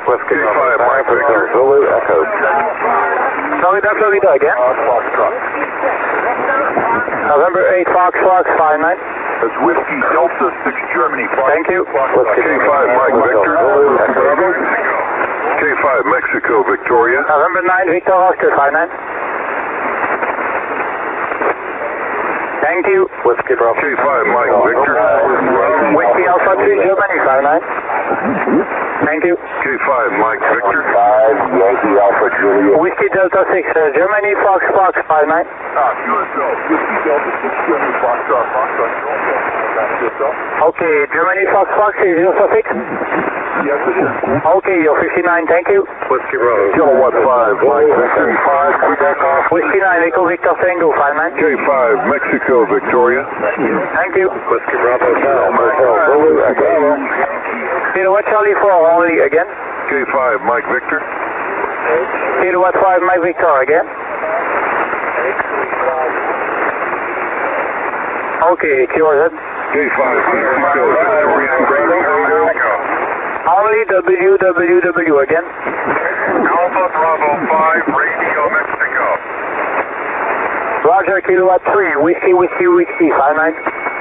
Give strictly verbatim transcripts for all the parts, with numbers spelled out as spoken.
Whiskey five, Mike Victor. Zulu Echo. Florida, Florida again. November eight, Fox, Fox, five nine. That's Whiskey Delta six Germany. Thank you. Whiskey K five, Mike Victor. Zulu Echo. K five, Mexico, Victoria. November nine, Victor, Oscar, five nine. Thank you. Whiskey Bravo. K five, Mike Victor. Whiskey Alpha three, Germany, five nine. Thank you. K five, Mike Victor. five, Yankee Alpha Juliet. Whiskey Delta six, uh, Germany, Fox, Fox, five nine. Ah, U S O. Whiskey Delta six Germany, Foxtrot, Foxtrot, U S O. U S O. Okay, Germany, Fox, Fox, is Delta six? Yes, it is. Okay, you're fifty-nine, thank you. Whiskey Bravo. Kilowatt five, Mike Victor. five, Quebec off. Whiskey nine, Echo Victor Tango, five nine. K five, Mexico, Victoria. Thank you. Whiskey Bravo, now, Motel, Zulu Echo. Kilowatt Charlie four, only again. K five, Mike Victor. Kilowatt five, Mike Victor again. Okay, Q R Z. K five, Mexico, Victoria, Bravo. Only W W W again. Alpha Bravo five, Radio Mexico. Roger, Kilowatt three, Whiskey, Whiskey, Whiskey, five nine.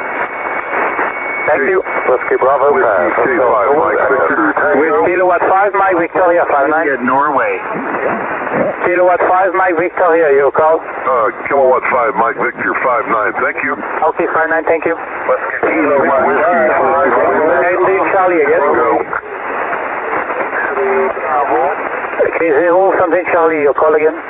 Thank you. Whiskey Bravo, five. K five, Mike Victor. Kilowatt five, Mike Victoria, five nine. Norway. Kilowatt five, Mike Victoria, your call. Uh, Kilowatt five, Mike Victor, five nine. Thank you. Okay, five nine, thank you. Whiskey five. Ending Charlie again. K zero, something Charlie, your call again.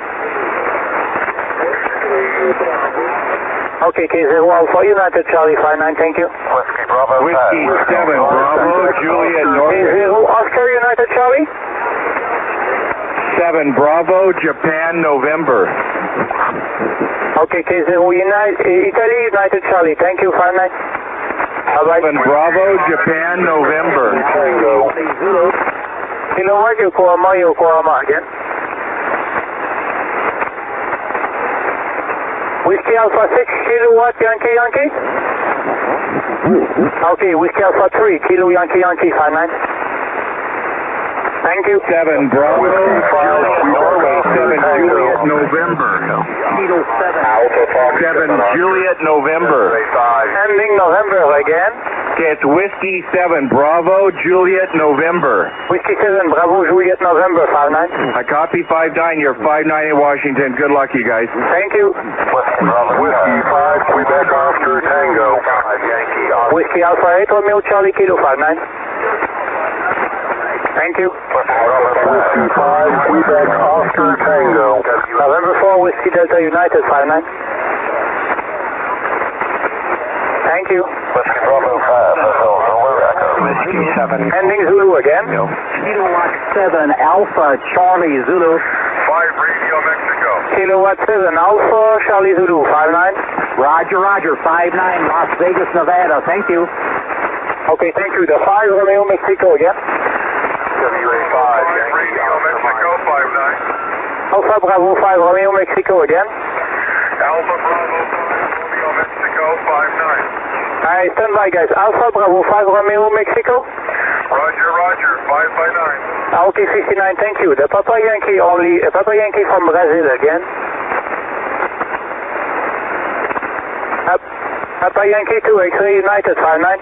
Okay, K zero Alpha United Charlie, five nine, thank you. Whiskey Bravo, Whiskey seven, Bravo, Juliet, K Norway. zero Oscar United Charlie. seven, Bravo, Japan, November. Okay, K zero United, Italy United Charlie, thank you, five nine. Bye-bye. seven, Bravo, Japan, November. Kilowatt Yokohama, Yokohama again. Whiskey Alpha six, Kilowatt Yankee Yankee. Okay, Whiskey Alpha three, Kilo Yankee Yankee, five nine. Thank you. seven, Bravo, Norway, seven, Juliet, November. Kilo seven. seven, Juliet, November. Ending November again. Okay, it's Whiskey seven, Bravo, Juliet, November. Whiskey seven, Bravo, Juliet, November, five nine. I copy five nine, you're five nine in Washington. Good luck, you guys. Thank you. Whiskey five, Quebec Oscar Tango. Whiskey Alpha eight, Romeo Charlie, Kilo, five nine. Thank you. Whiskey five, Quebec Oscar Tango. November four, Whiskey Delta United, five nine. Thank you. Whiskey Bravo five, Zulu Echo. Whiskey seven. Ending Zulu again. Kilowatt seven, Alpha, Charlie, Zulu. five, Radio Mexico. Kilowatt seven, Alpha, Charlie Zulu, five nine. Roger, Roger, five nine, Las Vegas, Nevada. Thank you. Okay, thank you. The five, Romeo Mexico again. W A five, Radio Mexico, five nine. Alpha Bravo five, Romeo Mexico again. Alpha Bravo, Romeo Mexico, five nine. Alright, stand by guys. Alpha Bravo five, Romeo Mexico. Roger, Roger, five by nine. Okay, fifty-nine, thank you. The Papa Yankee only, uh, Papa Yankee from Brazil again. Uh, Papa Yankee two, X-Ray United, five nine.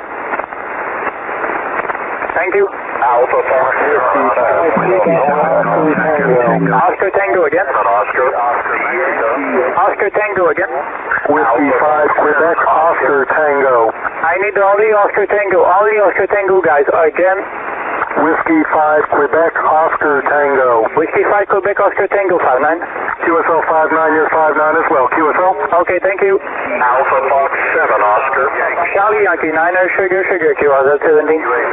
Thank you. Alpha Fox, Oscar Tango again. Oscar. Oscar Tango again. Whiskey five, Quebec Oscar Tango. I need only Oscar Tango, only Oscar Tango guys, again. Whiskey five, Quebec Oscar Tango. Whiskey five, Quebec Oscar Tango, five nine. Q S L five nine, you're five nine as well. Q S L. Okay, thank you. Alpha Fox seven, Oscar. Charlie Yankee niner, Sugar, Sugar, Q R Z seventeen.